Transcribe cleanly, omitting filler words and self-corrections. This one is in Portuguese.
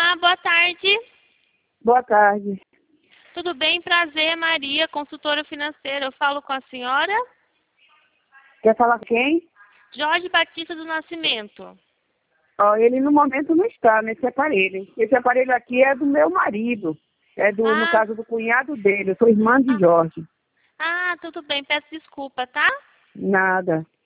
Boa tarde. Boa tarde. Tudo bem? Prazer, Maria, consultora financeira. Eu falo com a senhora? Quer falar com quem? Jorge Batista do Nascimento. Ele no momento não está nesse aparelho. Esse aparelho aqui é do meu marido. No caso do cunhado dele. Eu sou irmã de Jorge. Tudo bem. Peço desculpa, tá? Nada.